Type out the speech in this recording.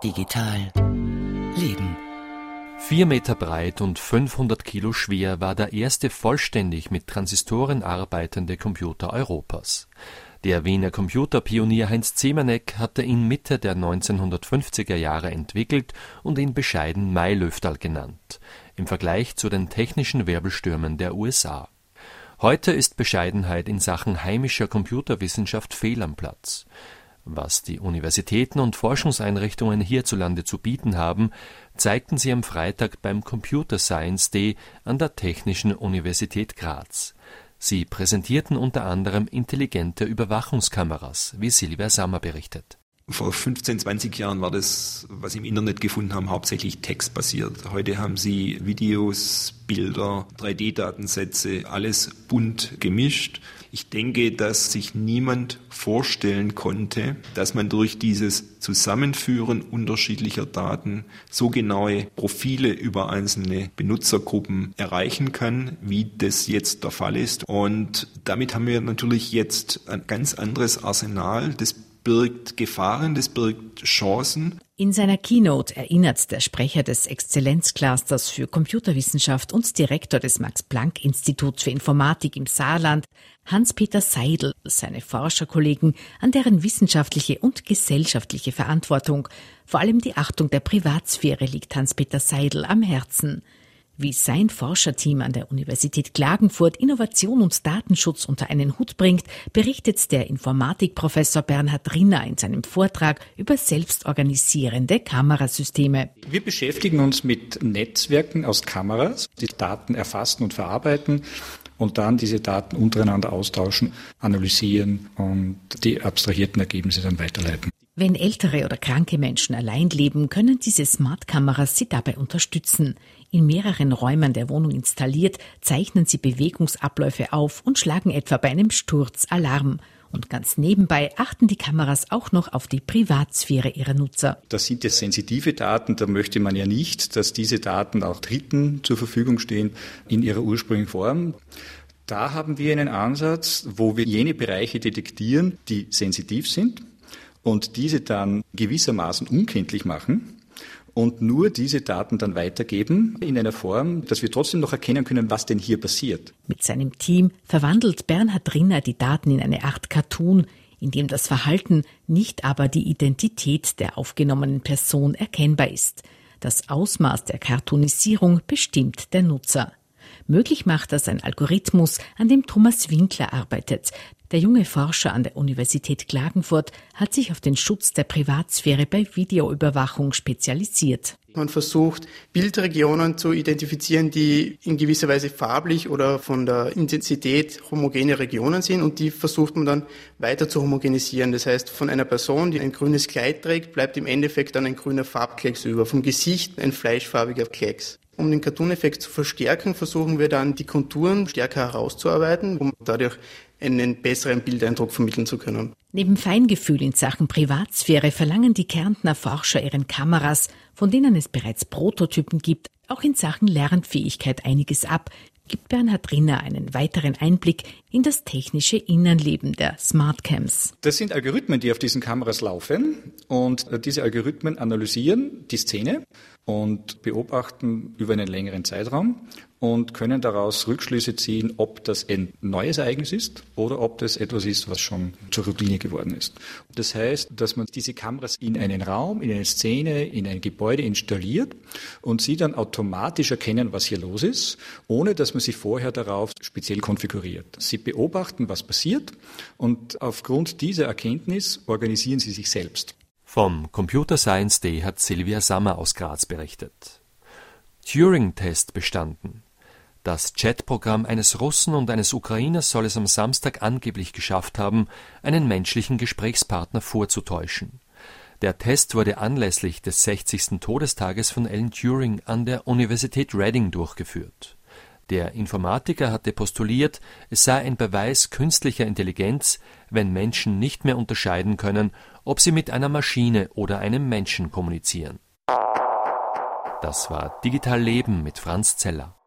Digital Leben. 4 Meter breit und 500 Kilo schwer war der erste vollständig mit Transistoren arbeitende Computer Europas. Der Wiener Computerpionier Heinz Zemanek hatte ihn Mitte der 1950er Jahre entwickelt und ihn bescheiden Mailöfterl genannt, im Vergleich zu den technischen Wirbelstürmen der USA. Heute ist Bescheidenheit in Sachen heimischer Computerwissenschaft fehl am Platz. Was die Universitäten und Forschungseinrichtungen hierzulande zu bieten haben, zeigten sie am Freitag beim Computer Science Day an der Technischen Universität Graz. Sie präsentierten unter anderem intelligente Überwachungskameras, wie Silvia Sammer berichtet. Vor 15, 20 Jahren war das, was Sie im Internet gefunden haben, hauptsächlich textbasiert. Heute haben Sie Videos, Bilder, 3D-Datensätze, alles bunt gemischt. Ich denke, dass sich niemand vorstellen konnte, dass man durch dieses Zusammenführen unterschiedlicher Daten so genaue Profile über einzelne Benutzergruppen erreichen kann, wie das jetzt der Fall ist. Und damit haben wir natürlich jetzt ein ganz anderes Arsenal. Das birgt Gefahren, das birgt Chancen. In seiner Keynote erinnert der Sprecher des Exzellenzclusters für Computerwissenschaft und Direktor des Max-Planck-Instituts für Informatik im Saarland, Hans-Peter Seidel, seine Forscherkollegen an deren wissenschaftliche und gesellschaftliche Verantwortung. Vor allem die Achtung der Privatsphäre liegt Hans-Peter Seidel am Herzen. Wie sein Forscherteam an der Universität Klagenfurt Innovation und Datenschutz unter einen Hut bringt, berichtet der Informatikprofessor Bernhard Rinner in seinem Vortrag über selbstorganisierende Kamerasysteme. Wir beschäftigen uns mit Netzwerken aus Kameras, die Daten erfassen und verarbeiten und dann diese Daten untereinander austauschen, analysieren und die abstrahierten Ergebnisse dann weiterleiten. Wenn ältere oder kranke Menschen allein leben, können diese Smartkameras sie dabei unterstützen. In mehreren Räumen der Wohnung installiert, zeichnen sie Bewegungsabläufe auf und schlagen etwa bei einem Sturz Alarm. Und ganz nebenbei achten die Kameras auch noch auf die Privatsphäre ihrer Nutzer. Das sind jetzt sensitive Daten, da möchte man ja nicht, dass diese Daten auch Dritten zur Verfügung stehen in ihrer ursprünglichen Form. Da haben wir einen Ansatz, wo wir jene Bereiche detektieren, die sensitiv sind und diese dann gewissermaßen unkenntlich machen und nur diese Daten dann weitergeben in einer Form, dass wir trotzdem noch erkennen können, was denn hier passiert. Mit seinem Team verwandelt Bernhard Rinner die Daten in eine Art Cartoon, in dem das Verhalten, nicht aber die Identität der aufgenommenen Person erkennbar ist. Das Ausmaß der Cartoonisierung bestimmt der Nutzer. Möglich macht das ein Algorithmus, an dem Thomas Winkler arbeitet. Der junge Forscher an der Universität Klagenfurt hat sich auf den Schutz der Privatsphäre bei Videoüberwachung spezialisiert. Man versucht, Bildregionen zu identifizieren, die in gewisser Weise farblich oder von der Intensität homogene Regionen sind, und die versucht man dann weiter zu homogenisieren. Das heißt, von einer Person, die ein grünes Kleid trägt, bleibt im Endeffekt dann ein grüner Farbklecks über, vom Gesicht ein fleischfarbiger Klecks. Um den Cartoon-Effekt zu verstärken, versuchen wir dann, die Konturen stärker herauszuarbeiten, um dadurch einen besseren Bildeindruck vermitteln zu können. Neben Feingefühl in Sachen Privatsphäre verlangen die Kärntner Forscher ihren Kameras, von denen es bereits Prototypen gibt, auch in Sachen Lernfähigkeit einiges ab, gibt Bernhard Rinner einen weiteren Einblick in das technische Innenleben der Smartcams. Das sind Algorithmen, die auf diesen Kameras laufen, und diese Algorithmen analysieren die Szene und beobachten über einen längeren Zeitraum und können daraus Rückschlüsse ziehen, ob das ein neues Ereignis ist oder ob das etwas ist, was schon zur Routine geworden ist. Das heißt, dass man diese Kameras in einen Raum, in eine Szene, in ein Gebäude installiert und sie dann automatisch erkennen, was hier los ist, ohne dass man sie vorher darauf speziell konfiguriert. Sie beobachten, was passiert, und aufgrund dieser Erkenntnis organisieren sie sich selbst. Vom Computer Science Day hat Silvia Sammer aus Graz berichtet. Turing-Test bestanden. Das Chatprogramm eines Russen und eines Ukrainers soll es am Samstag angeblich geschafft haben, einen menschlichen Gesprächspartner vorzutäuschen. Der Test wurde anlässlich des 60. Todestages von Alan Turing an der Universität Reading durchgeführt. Der Informatiker hatte postuliert, es sei ein Beweis künstlicher Intelligenz, wenn Menschen nicht mehr unterscheiden können, ob sie mit einer Maschine oder einem Menschen kommunizieren. Das war Digital Leben mit Franz Zeller.